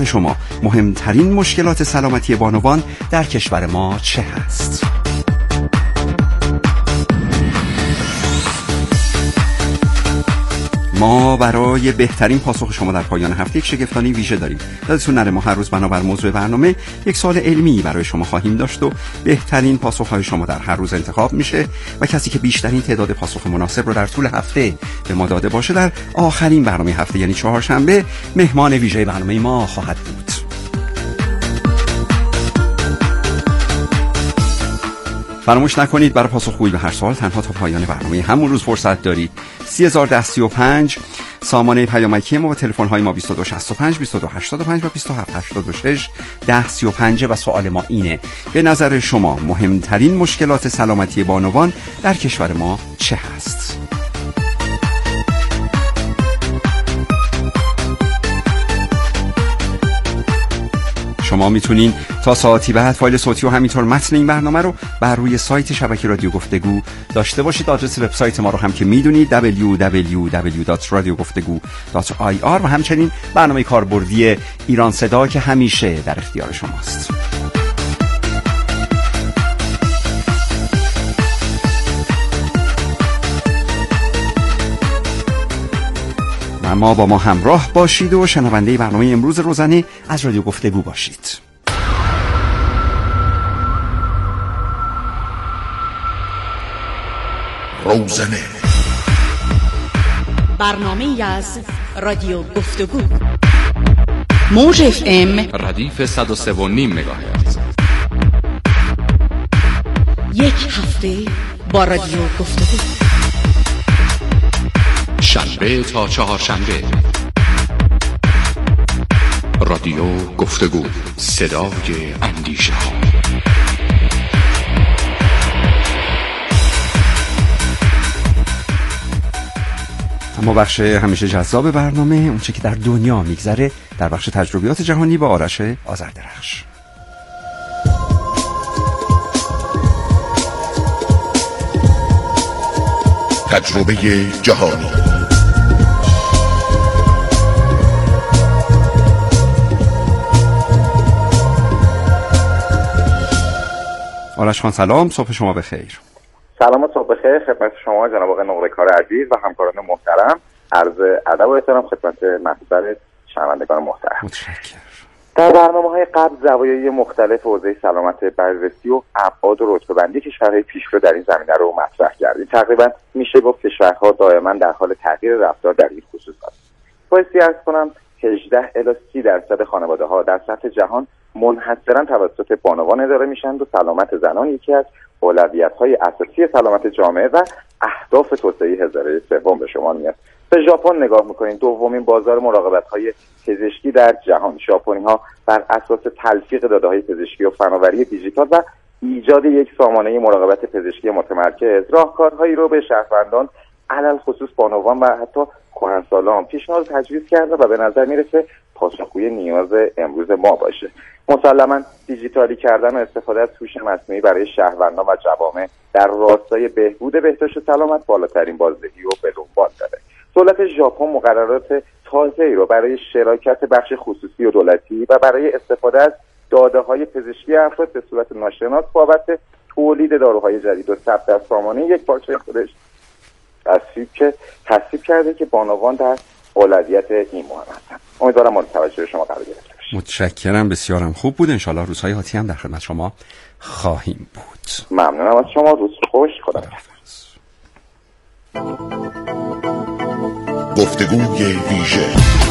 نظر شما مهمترین مشکلات سلامتی بانوان در کشور ما چه هست؟ ما برای بهترین پاسخ شما در پایان هفته یک شگفتانی ویژه داریم. یادتون نره ما هر روز بنابر موضوع برنامه یک سوال علمی برای شما خواهیم داشت و بهترین پاسخ‌های شما در هر روز انتخاب میشه و کسی که بیشترین تعداد پاسخ مناسب رو در طول هفته به ما داده باشه در آخرین برنامه هفته یعنی چهارشنبه مهمان ویژه برنامه ما خواهد بود. فراموش نکنید برای پاسخگویی به هر سوال تنها تا پایان برنامه همون روز فرصت دارید. 301035 سامانه پیامکی ما و تلفن های ما 2265 2285 و 2786 1035 و سوال ما اینه: به نظر شما مهمترین مشکلات سلامتی بانوان در کشور ما چه هست؟ شما میتونین تا ساعتی بعد فایل صوتی و همینطور متن این برنامه رو بر روی سایت شبکه رادیو گفتگو داشته باشید. آدرس وبسایت ما رو هم که میدونید www.radiogoftegu.ir و همچنین برنامه کاربردی ایران صدا که همیشه در اختیار شماست. اما با ما همراه باشید و شنونده برنامه امروز روزانه از رادیو گفتگو باشید. روزانه برنامه از رادیو گفتگو موج FM ردیف 103.5 مگاهرتز. یک هفته با رادیو گفتگو، شنبه تا چهارشنبه. رادیو گفتگو، صدای اندیشه ها. اما بخش همیشه جذاب برنامه، اونچه که در دنیا میگذره، در بخش تجربیات جهانی با آرش آذردرخش. تجربه جهانی. آرش خان سلام، صبح شما بخیر. سلام و صبح بخیر خدمت شما جناب آقای نقره‌کار عزیز و همکاران محترم. عرض ادب و احترام خدمت محضر شنوندگان محترم. متشکرم. در برنامه‌های قبل زوایای مختلف حوزه سلامت بررسی و ابعاد و رتبه‌بندی کشورهای پیشرو در این زمینه رو مطرح کردیم. تقریبا میشه گفت کشورها دائما در حال تغییر رفتار در این خصوص هستند. بایستی عرض کنم 18 الی 30% خانواده‌ها در سطح جهان منحصراً توسط بانوان اداره میشن و سلامت زنان یکی از اولویت‌های اساسی سلامت جامعه و اهداف توسعه هزاره سوم به شمار میاد. به ژاپن نگاه میکنین، دومین بازار مراقبت‌های پزشکی در جهان. ژاپنی‌ها بر اساس تلفیق داده‌های پزشکی و فناوری دیجیتال و ایجاد یک سامانه مراقبت پزشکی متمرکز راهکارهایی رو به شهروندان علل خصوص بانوان و حتی کهنسالان پیشنهاد تجویز کرده و به نظر میرسه پاسخگوی نیاز امروز ما باشه. مسلماً دیجیتالی کردن و استفاده از هوش مصنوعی برای شهروندان و جوامع در راستای بهبود بهداشت و سلامت بالاترین بازدهی و به دنبال داره. دولت ژاپن مقررات تازه‌ای رو برای شراکت بخش خصوصی و دولتی و برای استفاده از داده‌های پزشکی افراد به صورت ناشناس بابت تولید داروهای جدید و ثبت در سامانه یک پارچه خودش تصویب کرده که بانوان در اولویت این مهم هستند. امیدوارم مورد توجه شما قرار گرفته باشه. متشکرم، بسیارم خوب بود. انشالله روزهای آتی هم در خدمت شما خواهیم بود. ممنونم از شما. روز خوش. خدا حافظ. گفتگوی ویژه.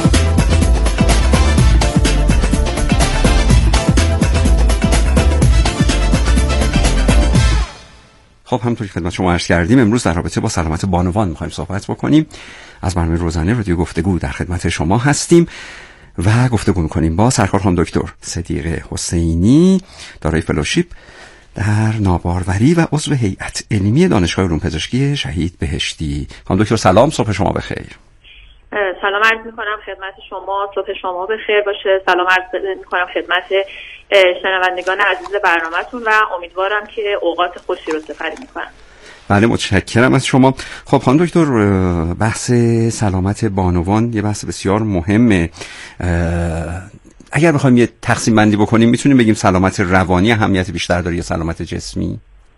خب همونطور که خدمت شما عرض کردیم امروز در رابطه با سلامت بانوان می‌خوایم صحبت بکنیم. از برنامه روزانه رادیو گفتگو در خدمت شما هستیم و گفتگو می‌کنیم با سرکار خانم دکتر صدیقه حسینی، دارای فلوشیپ در ناباروری و عضو هیئت علمی دانشگاه علوم پزشکی شهید بهشتی. خانم دکتر سلام، صبح شما بخیر. سلام عرض می‌کنم خدمت شما، صبح شما بخیر باشه. سلام عرض می‌کنم خدمت شنوندگان عزیز برنامه‌تون و امیدوارم که اوقات خوشی رو سپری می‌کنن. بله متشکرم از شما. خب خانم دکتر، بحث سلامت بانوان یه بحث بسیار مهمه. اگر بخوایم یه تقسیم بندی بکنیم میتونیم بگیم سلامت روانی اهمیت بیشتر داره یا سلامت جسمی؟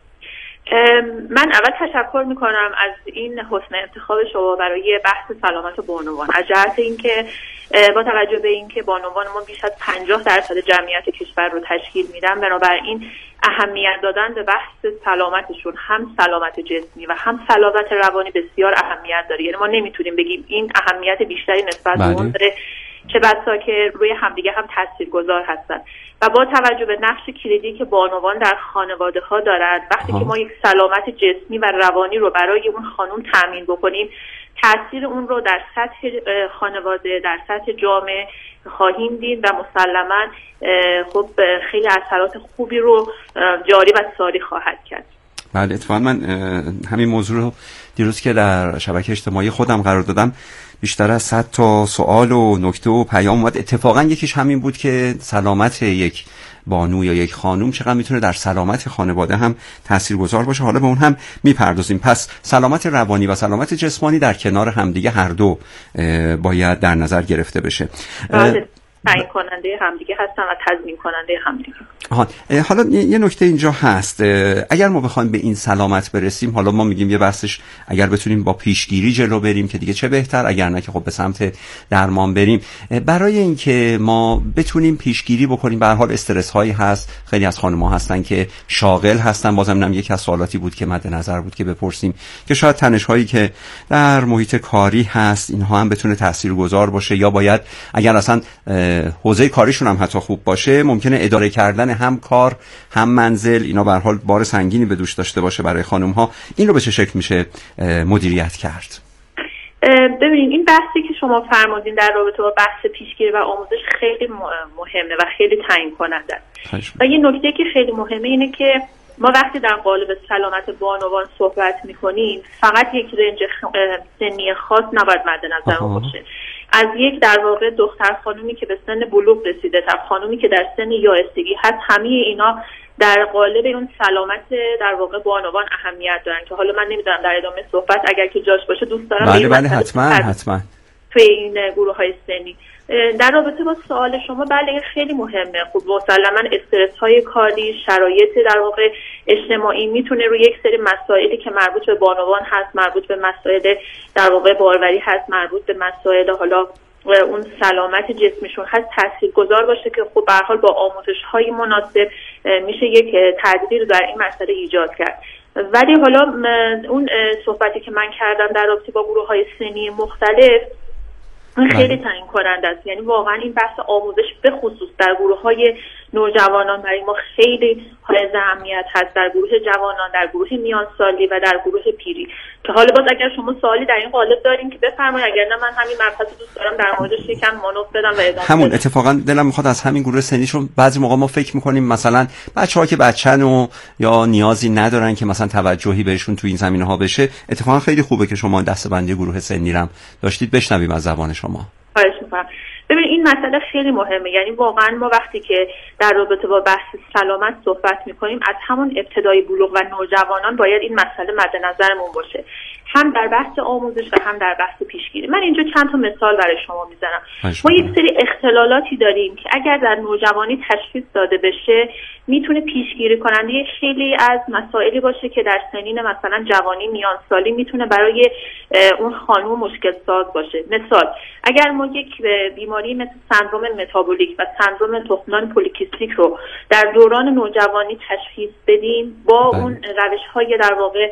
من اول تشکر میکنم از این حسن انتخاب شما برای بحث سلامت بانوان، از جهت اینکه با توجه به اینکه بانوان ما بیش از 50% جمعیت کشور رو تشکیل میدن، بنابراین اهمیت دادن به بحث سلامتشون، هم سلامت جسمی و هم سلامت روانی، بسیار اهمیت داره. یعنی ما نمیتونیم بگیم این اهمیت بیشتری نسبت به اون داره، چه بسا که روی همدیگه هم تاثیرگذار هستن. و با توجه به نقش کلیدی که بانوان در خانواده ها دارند، وقتی که ما یک سلامت جسمی و روانی رو برای اون خانم تامین بکنیم، تاثیر اون رو در سطح خانواده، در سطح جامعه خواهیم دید و مسلماً خب خیلی اثرات خوبی رو جاری و ساری خواهد کرد. بله، اتفاقا من همین موضوع رو دیروز که در شبکه اجتماعی خودم قرار دادم بیشتر از 100 تا سوال و نکته و پیام اومد. اتفاقا یکیش همین بود که سلامت یک بانو یا یک خانم چقدر میتونه در سلامت خانواده هم تاثیرگذار باشه. حالا به اون هم میپردازیم. پس سلامت روانی و سلامت جسمانی در کنار همدیگه هر دو باید در نظر گرفته بشه. تعیین کننده همدیگه هستن و تضمین کننده همدیگه. حالا یه نکته اینجا هست، اگر ما بخوایم به این سلامت برسیم، حالا ما میگیم یه بحثش اگر بتونیم با پیشگیری جلو بریم که دیگه چه بهتر، اگر نه که خب به سمت درمان بریم. برای اینکه ما بتونیم پیشگیری بکنیم، به هر حال استرس هایی هست، خیلی از خانم‌ها هستن که شاغل هستن. بازم اینم یک از سوالاتی بود که مد نظر بود که بپرسیم که شاید تنش هایی که در محیط کاری هست اینها هم بتونه تاثیرگذار باشه، یا باید اگر اصلا حوزه کاریشون هم حتی خوب باشه، ممکنه اداره کردن هم کار هم منزل اینا به هر حال بار سنگینی به دوش داشته باشه برای خانم ها. این رو به چه شکل میشه مدیریت کرد؟ ببینید، این بحثی که شما فرمودین در رابطه با بحث پیشگیری و آموزش خیلی مهمه و خیلی تعیین کننده است. و یه نکته که خیلی مهمه اینه که ما وقتی در قالب سلامت بانوان صحبت میکنیم، فقط یک رنج سنی خاص نباید مد نظر باشه. از یک در واقع دختر خانومی که به سن بلوغ رسیده تا خانومی که در سن یائسگی هست، همه اینا در قالب اون سلامت در واقع بانوان اهمیت دارن که حالا من نمیدونم در ادامه صحبت اگر که جاش باشه دوست دارم بله حتما توی این گروه های سنی. در رابطه با سوال شما، بله خیلی مهمه. خب مسلما استرس های کاری، شرایط در واقع اجتماعی میتونه روی یک سری مسائلی که مربوط به بانوان هست، مربوط به مسائل در واقع باروری هست، مربوط به مسائل حالا اون سلامت جسمشون هست تاثیرگذار باشه که خب به هر حال با آموزش های مناسب میشه یک تدبیر در این مسئله ایجاد کرد. ولی حالا اون صحبتی که من کردم در رابطه با گروه های سنی مختلف خیلی تعیین کننده است. یعنی واقعا این بحث آموزش به خصوص در گروه‌های نوجوانان برای ما خیلی حائز اهمیت هست، در گروه جوانان، در گروه میان سالی و در گروه پیری. که حالا باز اگر شما سوالی در این قالب دارین که بفرمایید، اگر نه من همین مبحث دوست دارم در موردش یکم مانور بدم و ادامه همون بدم. اتفاقا دلم میخواد از همین گروه سنیشون بعضی موقع ما فکر میکنیم مثلا بچه‌ها که بچن و یا نیازی ندارن که مثلا توجهی بهشون تو این زمینه‌ها بشه. اتفاقا خیلی خوبه که شما دسته‌بندی گروه سنی رم داشتید. بشنویم از زبان شما. خواهش می‌کنم. ببین این مسئله خیلی مهمه. یعنی واقعا ما وقتی که در رابطه با بحث سلامت صحبت می‌کنیم، از همون ابتدای بلوغ و نوجوانان باید این مسئله مد نظرمون باشه، هم در بحث آموزش و هم در بحث پیشگیری. من اینجا چند تا مثال برای شما میزنم. ما یک سری اختلالاتی داریم که اگر در نوجوانی تشخیص داده بشه میتونه پیشگیری کننده خیلی از مسائلی باشه که در سنین مثلا جوانی میان سالی میتونه برای اون خانم مشکل ساز باشه. مثال، اگر ما یک بیماری مثل سندرم متابولیک و سندرم تخمدان پلیکیستیک رو در دوران نوجوانی تشخیص بدیم، با اون روش‌های در واقع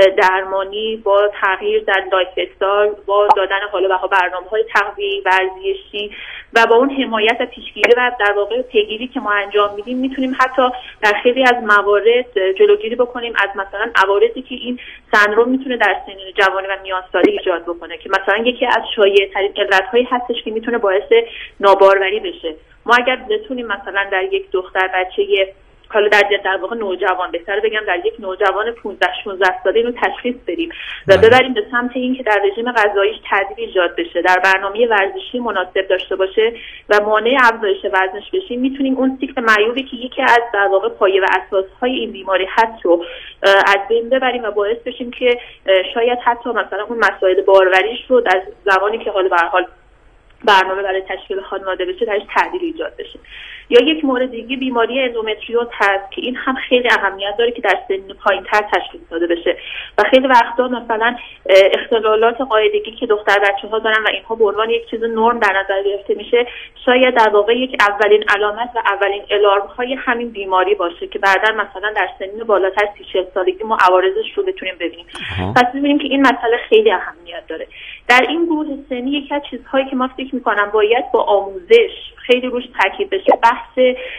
درمانی، با تغییر در لایف استایل، با دادن حالا برنامه‌های تغذیه‌ای، ورزشی و با اون حمایت و پیشگیری و در واقع پیگیری که ما انجام میدیم، میتونیم حتی در خیلی از موارد جلوگیری بکنیم از مثلا عوارضی که این سندرم میتونه در سنین جوانی و میان سالی ایجاد بکنه، که مثلا یکی از شایع‌ترین علت‌هایی هستش که میتونه باعث ناباروری بشه. ما اگر بتونیم مثلا در یک دختر بچه حالا در واقع نوجوان، بهتره بگم در یک نوجوان 15-16 ساله اینو تشخیص بدیم و ببریم به سمت این که در رژیم غذاییش تغییر ایجاد بشه، در برنامه ورزشی مناسب داشته باشه و مانع افزایش وزنش بشیم، میتونیم اون سیکل معیوبی که یکی از در واقع پایه و اساسهای این بیماری هست رو از بین ببریم و باعث بشیم که شاید حتی مثلا اون مسائل باروریش رو در زمانی که حالا به هر حال برنامه برای تشکیل خانواده بشه درش تعدیل ایجاد بشه. یا یک مورد دیگه بیماری اندومتریوز هست که این هم خیلی اهمیت داره که در سن پایین‌تر تشخیص داده بشه و خیلی وقتا مثلا اختلالات قاعدگی که دختر بچه‌ها دارن و اینها به عنوان یک چیز نرم در نظر گرفته میشه، شاید در واقع یک اولین علامت و اولین الارم‌های همین بیماری باشه که بعدا مثلا در سنین بالاتر 30-40 سالگی ما عوارضش رو بتونیم ببینیم. پس می‌بینیم که این مسئله خیلی اهمیت داره. در این گروه سنی یکی از چیزهایی که ما فکر می‌کنم باید با آموزش خیلی روش تاکید بشه بحث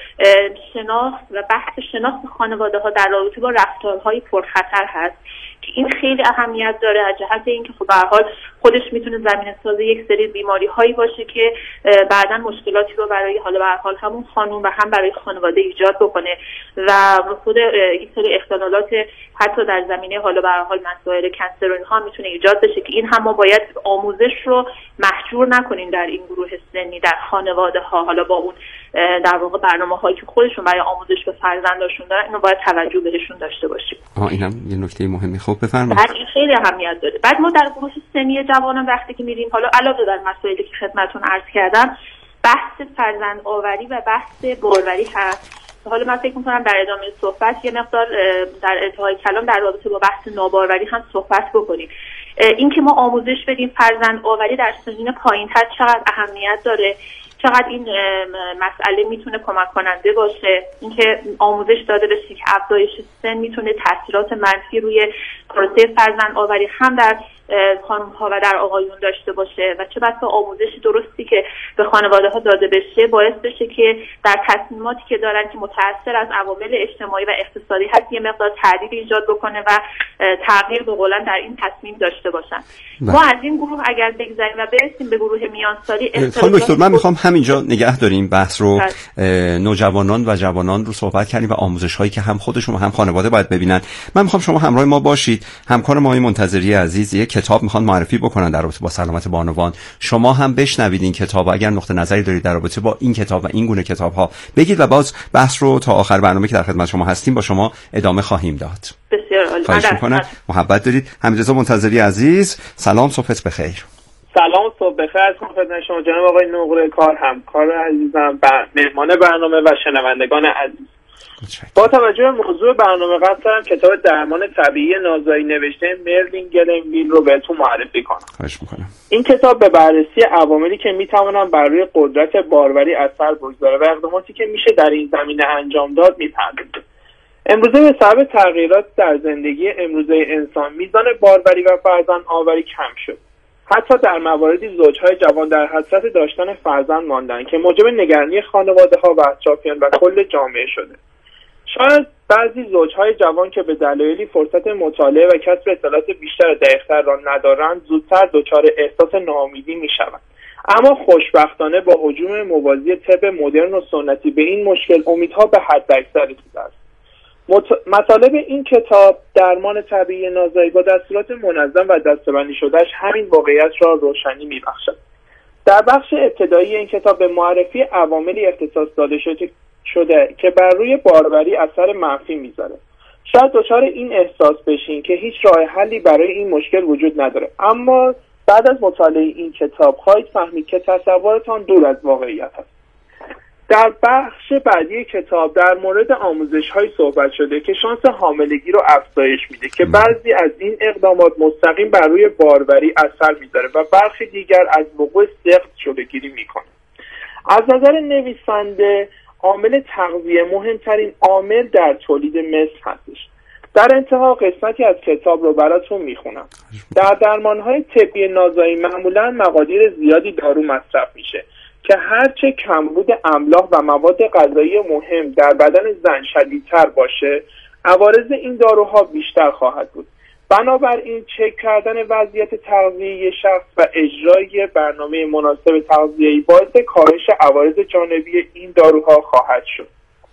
شناخت و بحث شناخت خانواده‌ها در رابطه با رفتارهای پرخطر هست که این خیلی اهمیت داره از جهت اینکه خب به هر حال خودش میتونه زمینه‌ساز یک سری بیماری‌هایی باشه که بعداً مشکلاتی رو برای حالا به هر حال همون خانم و هم برای خانواده ایجاد بکنه و خود یک سری اختلالات حتی در زمینه حالا به هر حال مسائل کنسر و اینها میتونه ایجاد بشه که این هم ما باید آموزش رو محجور نکنیم در این گروه سنی در خانواده‌ها، حالا با اون در واقع برنامه‌هایی که خودشون برای آموزش به فرزنداشون دارن اینو باید توجه بهشون داشته باشیم. اینم یه نکته مهمه. خب بفرمایید. بعد این خیلی اهمیت داره. بعد ما در گروه سنی جوانان وقتی که میریم حالا علاوه بر مسائلی که خدمتتون عرض کردم بحث فرزند آوری و بحث باروری هست. حالا من فکر می‌کنم در ادامه صحبت یه مقدار در انتهای کلام در رابطه با بحث ناباروری هم صحبت بکنیم. اینکه ما آموزش بدیم فرزند آوری در سنین پایین‌تر چقدر اهمیت داره، چقدر این مسئله میتونه کمک کننده باشه، اینکه آموزش داده بشه که افزایش سن میتونه تاثیرات منفی روی پروسه فرزند آوری هم در خانم‌ها و در آقایون داشته باشه و چه بسا آموزش درستی که به خانواده‌ها داده بشه باعث بشه که در تصمیماتی که دارن که متأثر از عوامل اجتماعی و اقتصادی هست یه مقدار تعدیل ایجاد بکنه و تغییر به قولن در این تصمیم داشته باشن. ما از این گروه اگر بگذریم و برسیم به گروه میانسالی خانم دکتر من میخوام همینجا نگه داریم بحث رو. نوجوانان و جوانان رو صحبت کردیم و آموزش‌هایی که هم خودشون و هم خانواده باید ببینن. من میخوام شما همراه ما باشید. همکار ما منتظری عزیز یک کتاب میخوان معرفی بکنن در رابطه با سلامت بانوان. شما هم بشنوید این کتاب و اگر نقطه نظری دارید در رابطه با این کتاب و این گونه کتاب‌ها بگید و باز بحث رو تا آخر برنامه که در خدمت شما هستیم با شما ادامه خواهیم داد. بسیار عالی. خواهش می‌کنم. محبت دارید. حمیدرضا منتظری عزیز سلام، صبحت بخیر. سلام، صبح بخیر از خدمت شما جناب آقای نقره کار، همکار عزیزم، مهمان برنامه و شنوندگان عزیز. با توجه به موضوع برنامه قصد دارم کتاب درمان طبیعی نازایی نوشته مرلین گلنویل رو بهتون معرفی کنم. خواهش میکنم. این کتاب به بررسی عواملی که میتوانن بر روی قدرت باروری اثر بگذاره و اقداماتی که میشه در این زمینه انجام داد میپردازه. امروزه به سبب تغییرات در زندگی امروزه انسان میزان باروری و فرزند آوری کم شد. حتی در مواردی زوجهای جوان در حسرت داشتن فرزند ماندن که موجب نگرانی خانواده‌ها و اطرافیان و کل جامعه شده. شاید بعضی زوجهای جوان که به دلایلی فرصت مطالعه و کسب اطلاعات بیشتر و دقیق‌تر را ندارند زودتر دچار احساس ناامیدی می‌شوند. اما خوشبختانه با هجوم موازی طب مدرن و سنتی به این مشکل امیدها به حداکثر رسیده است. مطالب این کتاب درمان طبیعی نازایی با دستورات منظم و دسته‌بندی شدهش همین واقعیت را روشنی می‌بخشد. در بخش ابتدایی این کتاب به معرفی عواملی اختصاص داده شده که بر روی باروری اثر منفی میذاره. شاید دچار این احساس بشین که هیچ راه حلی برای این مشکل وجود نداره، اما بعد از مطالعه این کتاب خواهید فهمید که تصورتان دور از واقعیت است. در بخش بعدی کتاب در مورد آموزش‌های صحبت شده که شانس حاملگی رو افزایش میده که بعضی از این اقدامات مستقیم بر روی باروری اثر میذاره و برخی دیگر از وقوع سقط جلوگیری میکنه. از نظر نویسنده عامل تغذیه مهمترین عامل در تولید مثل هستش. در انتها قسمتی از کتاب رو براتون میخونم. در درمانهای طبی نازایی معمولا مقادیر زیادی دارو مصرف میشه که هرچه کمبود املاح و مواد غذایی مهم در بدن زن شدیدتر باشه، عوارض این داروها بیشتر خواهد بود. بنابراین چک کردن وضعیت تغذیه‌ای شخص و اجرای برنامه مناسب تغذیه‌ای باعث کاهش عوارض جانبی این داروها خواهد شد.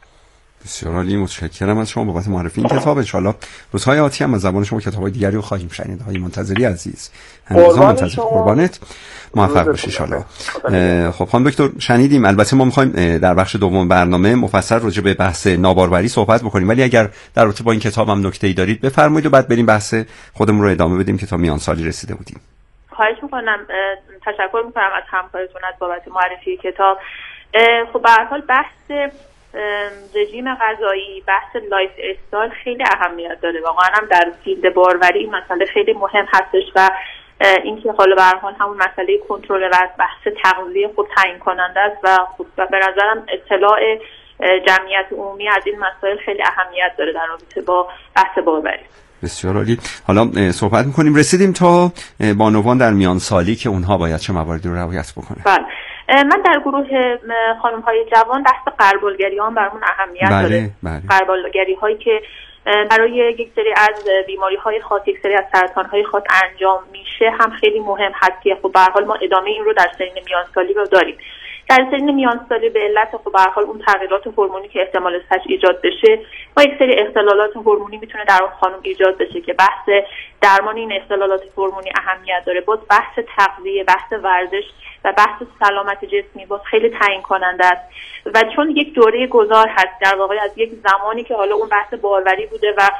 بسیار عالی، متشکرم از شما بابت معرفی این کتاب. ان شاءالله روزهای آتی هم از زبان شما کتاب‌های دیگری رو خواهیم شنید. های منتظری عزیز، هنوزم منتظر قربانت، موفق باشی ان شاءالله. خب خانم دکتر شنیدیم، البته ما می‌خوایم در بخش دوم برنامه مفصل راجع به بحث ناباروری صحبت بکنیم، ولی اگر در رابطه با این کتاب هم نکته‌ای دارید بفرمایید و بعد بریم بحث خودمون رو ادامه بدیم که تا میان سالی رسیده بودیم. خواهش میکنم، تشکر میکنم از همکارتون از بابت معرفی کتاب. خب به هر حال بحث رژیم غذایی، بحث لایف استایل خیلی اهمیت داره. واقعا هم در فیلد باروری این مسئله خیلی مهم هستش و اینکه حالا به هر حال همون مسئله کنترل وزن، بحث تغذیه خود تعیین کننده است و خب به نظرم اطلاع جمعیت عمومی از این مسائل خیلی اهمیت داره در رابطه با بحث باروری. بسیار عالی. حالا صحبت می‌کنیم، رسیدیم تا بانوان در میان سالی که اونها باید چه مواردی رو رعایت بکنن. بله، من در گروه خانم‌های جوان بحث غربالگری هم برامون اهمیت داره. غربالگری هایی که برای یک سری از بیماری‌های خاص، یک سری از سرطان‌های خاص انجام میشه هم خیلی مهم هست که خب به هر حال ما ادامه این رو در سنین میانسالی رو داریم. در سنین میانسالی به علت خب به هر حال اون تغییرات هورمونی که احتمال سش ایجاد بشه و یک سری اختلالات هورمونی میتونه در اون خانم ایجاد بشه که بحث درمان این اختلالات هورمونی اهمیت داره. باز بحث تغذیه، بحث ورزش و بحث سلامت جسمی باز خیلی تعیین کننده است و چون یک دوره گذار هست در واقع از یک زمانی که حالا اون بحث باروری بوده و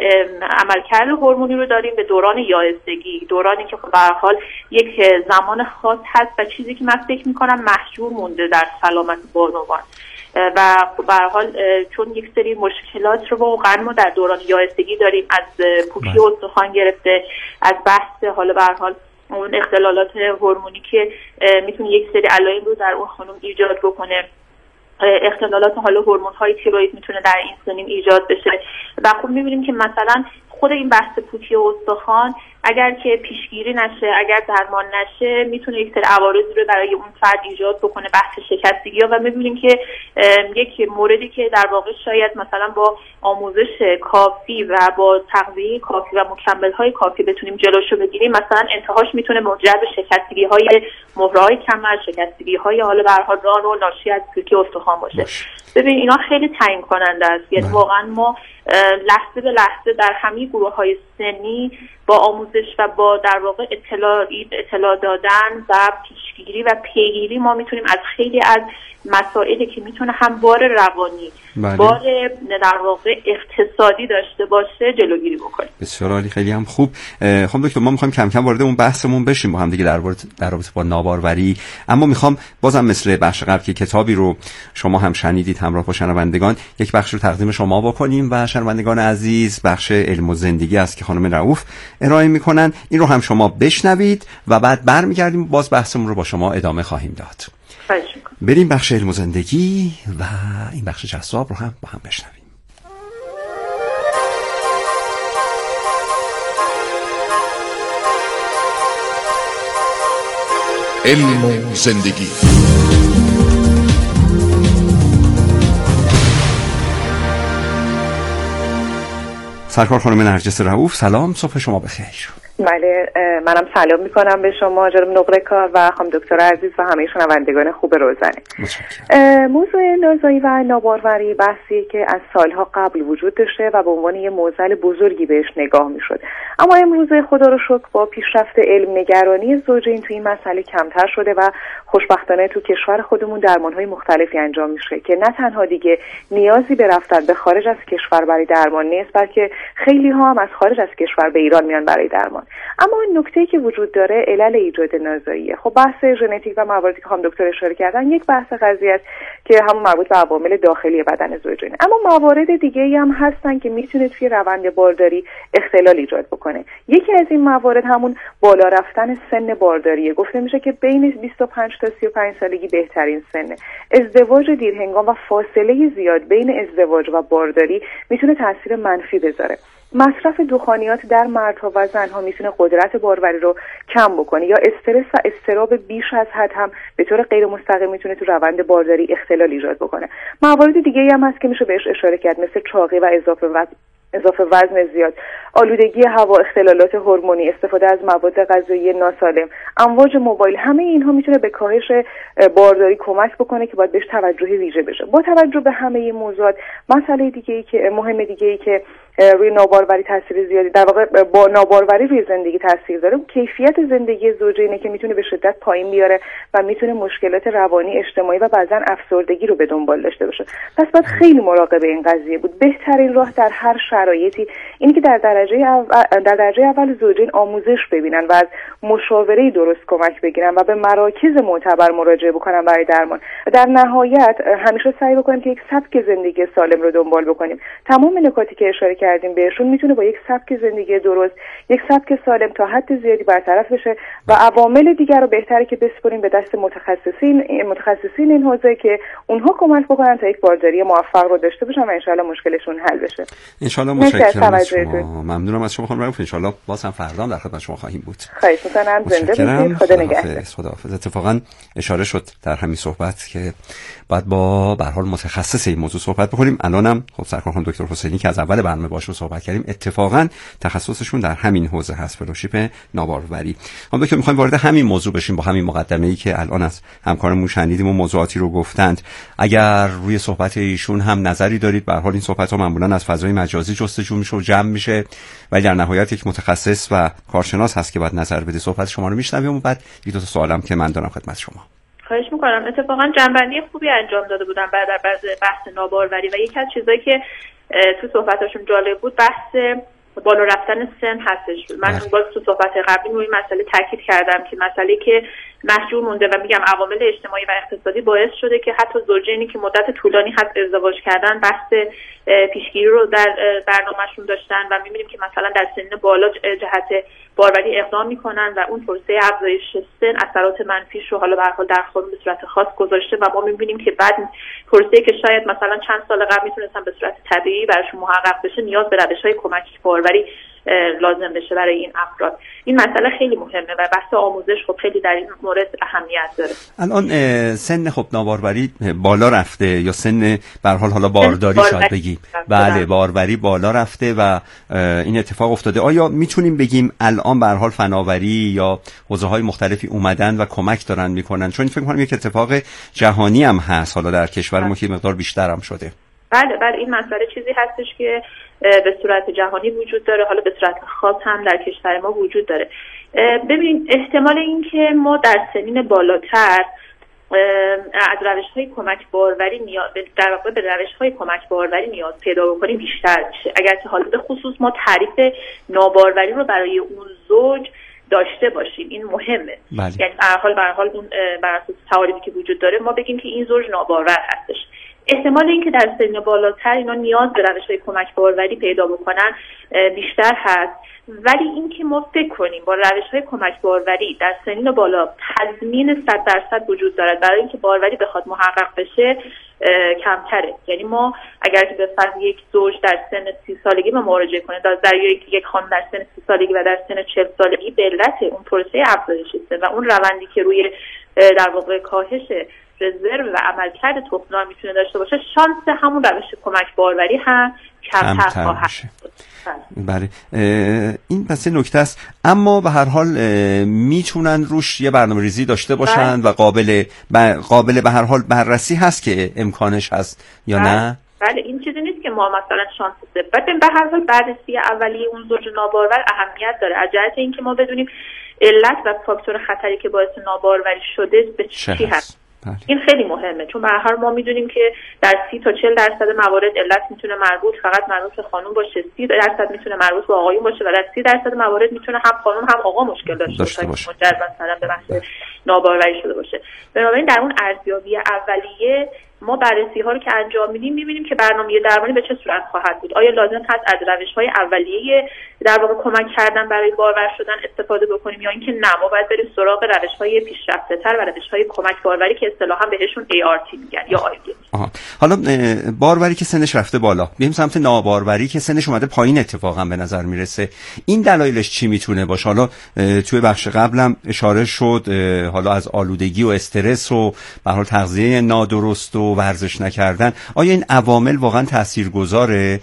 عملکرد هورمونی رو داریم به دوران یائسگی، دورانی که به هر حال یک زمان خاص هست و چیزی که من فکر می‌کنم محجور مونده در سلامت بانوان و به هر حال چون یک سری مشکلات رو واقعا ما در دوران یائسگی داریم، از پوکی استخوان گرفته، از بحث حالا به هر حال اون اختلالات هورمونی که میتونه یک سری علائم رو در اون خانم ایجاد بکنه، اختلالات حالا هورمون‌های تیروئید میتونه در این سنین ایجاد بشه و خب می‌بینیم که مثلا خود این بحث پوکی استخوان اگر که پیشگیری نشه، اگر درمان نشه، میتونه یک سری عوارضی رو برای اون فرد ایجاد بکنه، بحث شکستگی‌ها و می‌بینیم که یک موردی که در واقع شاید مثلا با آموزش کافی و با تغذیه کافی و مکمل‌های کافی بتونیم جلوشو بگیریم، مثلا انتهاش میتونه منجر به شکستگی‌های مهره‌های کمر، شکستگی‌های حالا به هر حال رانو ناشی از پوکی استخوان باشه. ببین اینا خیلی تعیین کننده است. یعنی واقعا ما لحظه به لحظه در همه گروه‌های سنی با آموزش و با در واقع اطلاع دادن و پیشگیری و پیگیری ما میتونیم از خیلی از مسائلی که میتونه هم بار روانی، بار در واقع اقتصادی داشته باشه جلوگیری بکنیم. بسیار عالی، خیلی هم خوب. خب دکتر، ما میخوایم کم کم وارد اون بحثمون بشیم با هم دیگه در رابطه با ناباروری، اما میخوام بازم مثل بخش قبل که کتابی رو شما هم شنیدید همراه با شنوندگان، یک بخش رو تقدیم شما بکنیم و شنوندگان عزیز بخش علم و زندگی است که خانم رؤوف ارائه میکنن، این رو هم شما بشنوید و بعد برمیگردیم باز بحثمون رو با شما ادامه خواهیم داد. بریم بخش علم و زندگی و این بخش جذاب رو هم با هم بشنویم. علم و زندگی. سرکار خانم نرجس رؤوف، سلام، صبح شما بخیر. بله، منم سلام میکنم به شما جناب نقره کار و خانم دکتر عزیز و همه شنوندگان خوب روزنه. موضوع نازایی و ناباروری بحثی که از سالها قبل وجود داشته و به عنوان یه معضل بزرگی بهش نگاه میشد، اما امروزه خدا رو شکر با پیشرفت علم نگرانی زوجین توی این مسئله کمتر شده و خوشبختانه تو کشور خودمون درمانهای مختلفی انجام میشه که نه تنها دیگه نیازی به رفتن به خارج از کشور برای درمان نیست، بلکه خیلی ها هم از خارج از کشور به ایران میان برای درمان. اما نکته‌ای که وجود داره علل ایجاد نازاییه. خب بحث ژنتیک و مواردی که خانم دکتر اشاره کردن یک بحث قضیه است که همون مربوط به عوامل داخلی بدن زوجینه، اما موارد دیگه‌ای هم هستن که میتونه توی روند بارداری اختلال ایجاد بکنه. یکی از این موارد همون بالا رفتن سن بارداریه. گفته میشه که بین 25 تا 35 سالگی بهترین سنه. ازدواج دیرهنگام و فاصله زیاد بین ازدواج و بارداری میتونه تاثیر منفی بذاره. مصرف دخانیات در مردها و زنها میتونه قدرت باروری رو کم بکنه، یا استرس و اضطراب بیش از حد هم به طور غیر مستقیم میتونه تو روند بارداری اختلال ایجاد بکنه. موارد دیگه‌ای هم هست که میشه بهش اشاره کرد، مثل چاقی و اضافه وزن زیاد، آلودگی هوا، اختلالات هورمونی، استفاده از مواد غذایی ناسالم، امواج موبایل. همه اینها میتونه به کاهش بارداری کمک بکنه که باید بهش توجه ویژه بشه. با توجه به همه این موضوعات، مسئله دیگه‌ای که مهمه که روی ناباروری تاثیر زیادی در واقع با ناباروری روی زندگی تاثیر داره، کیفیت زندگی زوجینه که میتونه به شدت پایین بیاره و میتونه مشکلات روانی، اجتماعی و بعضا افسردگی رو به دنبال داشته باشه. پس باید خیلی مراقب این قضیه بود. بهترین راه در هر شرایطی اینی که در درجه اول زوجین آموزش ببینن و از مشاوره درست کمک بگیرن و به مراکز معتبر مراجعه بکنن برای درمان. در نهایت همیشه سعی بکنیم که یک سبک زندگی سالم رو دنبال بکنیم. تمام نکاتی که اشاره کردیم بهشون میتونه با یک سبک زندگی درست، یک سبک سالم تا حد زیادی برطرف بشه و عوامل دیگر رو بهتره که بسپریم به دست متخصصین این حوزه که اونها کمک بکنن تا یک بارداری موفق رو داشته باشن و انشالله مشکلشون حل بشه. انشالله. متشکرم از شما. ممنونم از شما خانم رؤوف. انشالله باز هم فردا در خدمت شما خواهیم بود. خواهش می‌کنم. زنده باشید. خدا نگهدار. خداحافظ. اتفاقا اشاره شد در همین صحبت که بعد با به هر حال متخصص این موضوع صحبت بکنیم. الانم خب سرکار خانم دکتر حسینی که از اول برنامه باشون صحبت کردیم اتفاقا تخصصشون در همین حوزه هست، فلوشیپ ناباروری. خانم دکتر می‌خوایم وارد همین موضوع بشیم با همین مقدمه‌ای که الان از همکارمون شنیدیم و موضوعاتی رو گفتند. اگر روی صحبت ایشون هم نظری دارید، به هر حال این صحبت‌ها معمولاً از فضای مجازی جستجو میشه و جمع میشه، ولی در نهایت یک متخصص و کارشناس هست که باید نظر بده. صحبت شما رو میشنویم و بعد یک دو تا سوالم که من دارم خدمت شما. خواهش میکنم. اتفاقا جنبندی خوبی انجام داده بودن بعد در بحث ناباروری و یکی از چیزایی که تو صحبتاشون جالب بود بحث بالا رفتن سن هستش. من باز تو صحبت قبلی روی مسئله تاکید کردم که مسئله که محجور مونده و میگم عوامل اجتماعی و اقتصادی باعث شده که حتی زوجینی که مدت طولانی هست ازدواج کردن بحث پیشگیری رو در برنامه‌شون داشتن و می‌بینیم که مثلا در سن بالا جهت باروری اقدام میکنن و اون پروسه افزایش سن اثرات منفیش رو حالا به هر حال در خود به صورت خاص گذاشته و ما می‌بینیم که بعد پروسه‌ای که شاید مثلا چند سال قبل میتونستن به صورت طبیعی براشون محقق بشه نیاز به روش‌های کمکی باروری لازم بشه برای این افراد. این مسئله خیلی مهمه و بحث آموزش خب خیلی در این مورد اهمیت داره. الان سن خب ناباروری بالا رفته یا سن به هر حال حالا بارداری شاید بگیم. بله باروری بالا رفته و این اتفاق افتاده. آیا میتونیم بگیم الان به هر حال فناوری یا حوزه‌های مختلفی اومدن و کمک دارن میکنن؟ چون فکر می‌کنم یک اتفاق جهانی هم هست، حالا در کشور ما که مقدار بیشتر هم شده. بله این مسئله چیزی هستش که به صورت جهانی وجود داره، حالا به صورت خاص هم در کشور ما وجود داره. ببین احتمال این که ما در سنین بالاتر از روش‌های کمک باروری در واقع به روش‌های کمک باروری نیاز پیدا بکنیم بیشتر میشه. اگر که حالا به خصوص ما تعریف ناباروری رو برای اون زوج داشته باشیم این مهمه. بله. یعنی به هر حال اون بر اساس تعاریفی که وجود داره ما بگیم که این زوج ناباور هستش. احتمال اینکه در سن بالاتر اینا نیاز به روش‌های کمک باروری پیدا بکنن بیشتر هست، ولی اینکه ما فکر کنیم با روش‌های کمک باروری در سنین بالا تضمین 100% وجود دارد برای اینکه باروری بخواد محقق بشه کمتره. یعنی ما اگر که به فرض یک زوج در سن 30 سالگی ما مراجعه کنه در یک خانم در سن 30 سالگی و در سن 40 سالگی به علت اون پروسه افزایش سن و اون روندی که روی در واقع کاهش رزرو و عملکرد تخمدان میتونه داشته باشه، شانس همون روش کمک باروری هم کمتر خواهد شد. بله این پس نکته است، اما به هر حال میتونن روش یه برنامه‌ریزی داشته باشن و قابل به هر حال بررسی هست که امکانش هست یا نه؟ بله این چیزی نیست که ما مثلا شانس بده. به هر حال بررسی اولیه اون زوج نابارور اهمیت داره از جهت اینکه ما بدونیم علت و فاکتور خطری که باعث ناباروری شده به چی هست. این خیلی مهمه چون به هر حال ما میدونیم که در 30 تا 40% موارد علت میتونه فقط مربوط به خانم باشه، 30% میتونه مربوط به آقایون باشه و در 30% موارد میتونه هم خانم هم آقا مشکل داشته باشه. مثلا به بحث ناباروری شده باشه. بنابراین در اون ارزیابی اولیه ما بررسی ها رو که انجام میدیم میبینیم که برنامه درمانی به چه صورت خواهد بود. آیا لازم هست از روش‌های اولیه در واقع کمک کردن برای باور شدن استفاده بکنیم یا اینکه نه ما باید بریم سراغ روش‌های پیشرفته‌تر و روش‌های کمک باروری که اصطلاحاً بهشون ART میگن یا IVF. حالا باروری که سنش رفته بالا، میریم سمت ناباروری که سنش اومده پایین اتفاقا به نظر میرسه. این دلایلش چی میتونه باشه؟ حالا توی بخش قبلم اشاره شد حالا از آلودگی و استرس و به هر حال تغذیه نادرست و ورزش نکردن. آیا این عوامل واقعا تاثیرگذاره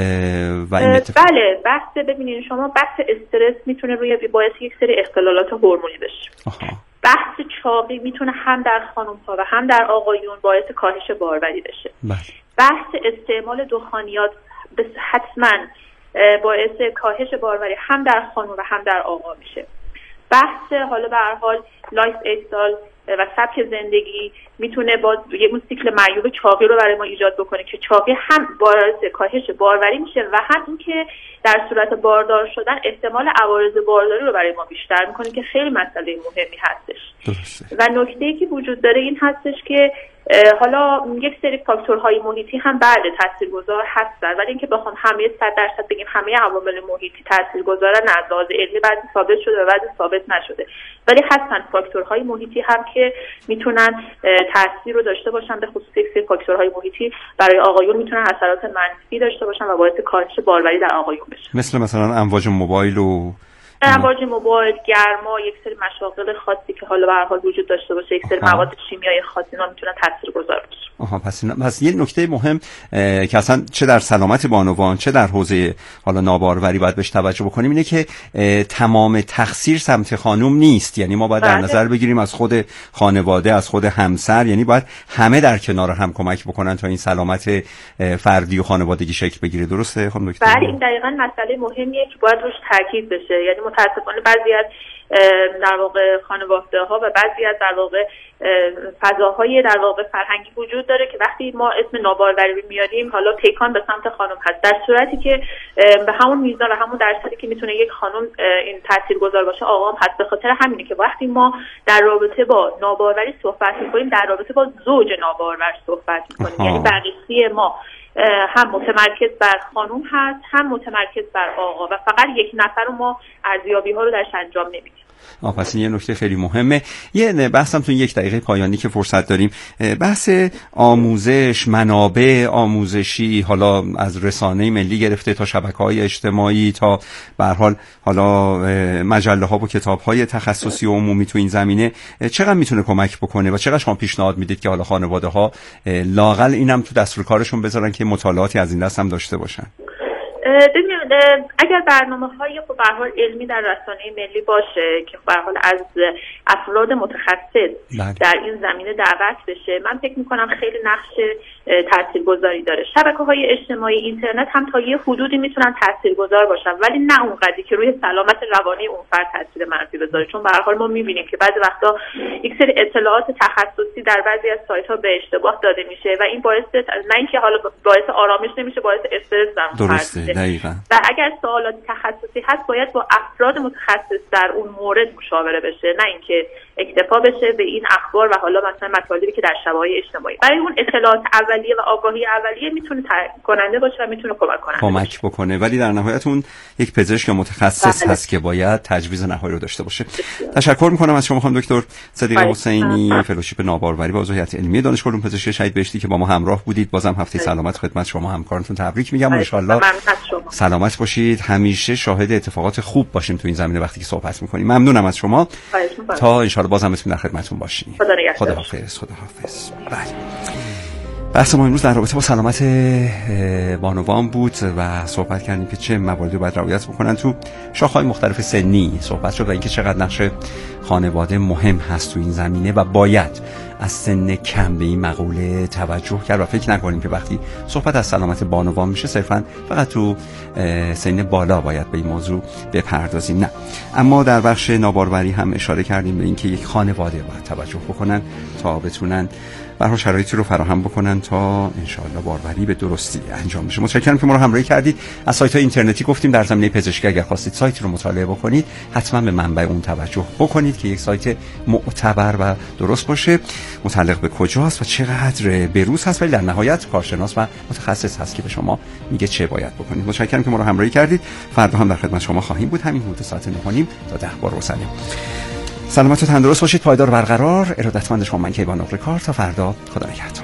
و این بله ببینید شما بحث استرس میتونه باعث یک سری اختلالات هورمونی بشه. بحث چاقی میتونه هم در خانم‌ها و هم در آقایون باعث کاهش باروری بشه. بحث استعمال دخانیات حتما باعث کاهش باروری هم در خانم و هم در آقا میشه. بحث حالا به هر حال لایف استایل و سبک زندگی میتونه باز یه سیکل معیوب چاقی رو برای ما ایجاد بکنه که چاقی هم باعث کاهش باروری میشه و هم اینکه در صورت باردار شدن احتمال عوارض بارداری رو برای ما بیشتر میکنه که خیلی مسئله مهمی هستش. و نکته‌ای که وجود داره این هستش که حالا یک سری فاکتورهای محیطی هم بله تاثیرگذار هستن، ولی اینکه بخوام همه 100% بگیم همه عوامل محیطی تاثیرگذارن نه، از لحاظ علمی بعضی ثابت شده و بعضی ثابت نشده، ولی هستن فاکتورهای محیطی هم که میتونن تاثیر رو داشته باشن. به خصوص یک سری فاکتورهای محیطی برای آقایون میتونن اثرات منفی داشته باشن و باعث کاهش باروری در آقایون بشه، مثلا امواج موبایل و امواج موبایل، گرما، یک سری مشاغل خاصی که حالا به هر حال وجود داشته باشه، یک سری مواد شیمیایی خاصی اینا میتونن تاثیرگذار باشه. پس یه نکته مهم که اصلا چه در سلامت بانوان چه در حوزه حالا ناباروری باید بهش توجه بکنیم اینه که تمام تقصیر سمت خانم نیست. یعنی ما باید در نظر بگیریم از خود خانواده، از خود همسر، یعنی باید همه در کنار هم کمک بکنن تا این سلامت فردی و خانوادگی شکل بگیره. درسته خانم دکتر؟ بله، این دقیقاً مسئله مهمیه که باید روش تاکید بشه. یعنی متاسفانه بعضی از در واقع خانواده‌ها و بعضی از در واقع فضاهای در واقع فرهنگی وجود داره که وقتی ما اسم ناباروری رو میاریم حالا پیکان به سمت خانم هست، در صورتی که به همون میزان و همون درصدی که میتونه یک خانم این تاثیرگذار باشه آقا هم هست. به خاطر همینه که وقتی ما در رابطه با ناباروری صحبت می‌کنیم در رابطه با زوج نابارور صحبت می‌کنیم. یعنی بررسی ما هم متمرکز بر خانم هست هم متمرکز بر آقا و فقط یک نفر رو ما ارزیابی‌ها رو درش انجام نمیدیم. پس این یه نکته خیلی مهمه. یه بحثم تو 1 دقیقه پایانی که فرصت داریم، بحث آموزش، منابع آموزشی، حالا از رسانه ملی گرفته تا شبکه‌های اجتماعی تا به هر حال حالا مجله‌ها و کتاب‌های تخصصی و عمومی تو این زمینه چقدر میتونه کمک بکنه و چقدر شما پیشنهاد میدید که حالا خانواده‌ها لااقل اینم تو دستور کارشون بذارن که مطالعاتی از این دست هم داشته باشن؟ ببینید اگر برنامه‌های به هر حال علمی در رسانه ملی باشه که به هر حال از افراد متخصص در این زمینه دعوت بشه، من فکر می‌کنم خیلی نقش تاثیرگذاری داره. شبکه‌های اجتماعی، اینترنت هم تا یه حدودی میتونن تاثیرگذار باشن ولی نه اونقدری که روی سلامت روانی اون فرد تاثیر منفی بذاره، چون به هر حال ما می‌بینیم که بعضی وقتا یک سری اطلاعات تخصصی در بعضی از سایت‌ها به اشتباه داده میشه و این باعث نه اینکه حالا باعث آرامش نمیشه، باعث استرس درسته. و اگر سوالات تخصصی هست باید با افراد متخصص در اون مورد مشاوره بشه، نه اینکه اکتفا بشه به این اخبار و حالا مثلا مطالبی که در شبکه‌های اجتماعی. برای اون اطلاعات اولیه و آگاهی اولیه میتونه کننده باشه و میتونه کمک بکنه، ولی در نهایت اون یک پزشک متخصص هست که باید تجویز نهایی رو داشته باشه. تشکر میکنم از شما خانم دکتر صدیقه حسینی، فلوشیپ ناباروری و عضویت علمی دانشگاه علوم پزشکی شهید بهشتی که با ما همراه بودید. بازم هفته سلامت خدمت شما همکارانتون تبریک میگم و ان شاءالله سلامت باشید. همیشه شاهد اتفاقات خوب باشیم تو این زمینه وقتی که صحبت میکنیم. ممنونم از شما. تا ان شاءالله بازم بتونیم در خدمتتون باشیم. خداحافظ. بله. بحث ما امروز در رابطه با سلامت بانوان بود و صحبت کردیم که چه مواردی رو باید رعایت بکنن تو شاخه‌های مختلف سنی. صحبت شد و اینکه چقدر نقش خانواده مهم هست تو این زمینه و باید از سن کم به این مقوله توجه کرد و فکر نکنیم که وقتی صحبت از سلامت بانوان میشه صرفا فقط تو سن بالا باید به این موضوع بپردازیم. نه، اما در بخش ناباروری هم اشاره کردیم به اینکه یک خانواده باید توجه بکنن تا بتونن برای شرایطی رو فراهم بکنن تا انشاءالله باروری به درستی انجام بشه. متشکرم که ما رو همراهی کردید. از سایت‌های اینترنتی گفتیم در زمینه پزشکی اگر خواستید سایتی رو مطالعه بکنید حتما به منبع اون توجه بکنید که یک سایت معتبر و درست باشه، متعلق به کجاست و چقدر بروز هست، ولی در نهایت کارشناس و متخصص هست که به شما میگه چه باید بکنید. متشکرم که ما رو همراهی کردید. فردا هم در خدمت شما خواهیم بود همین حدود ساعت 9:30 تا 10 بار وصلیم. سلامت و تندرست باشید، پایدار و برقرار. ارادتمند شما من کیوان نقره‌کار. تا فردا، خدا نگهدار.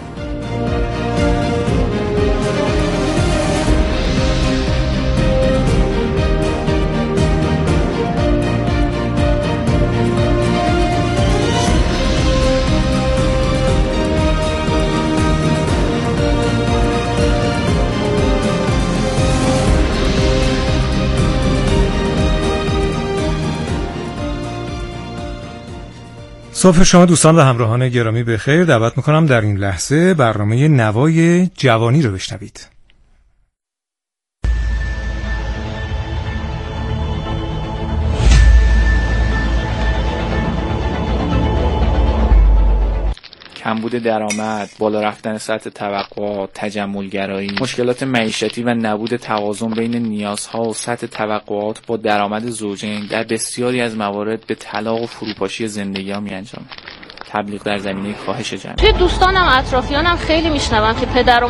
صبح شما دوستان و همراهان گرامی بخیر. دعوت میکنم در این لحظه برنامه نوای جوانی رو بشنوید. کمبود درآمد، بالا رفتن سطح توقعات، تجملگرایی، مشکلات معیشتی و نبود توازن بین نیازها و سطح توقعات با درآمد زوجین در بسیاری از موارد به طلاق و فروپاشی زندگی‌ها می‌انجامد. تبلیغ در زمینه کاهش جمعیت. توی دوستانم اطرافیانم خیلی میشنوم که پدر و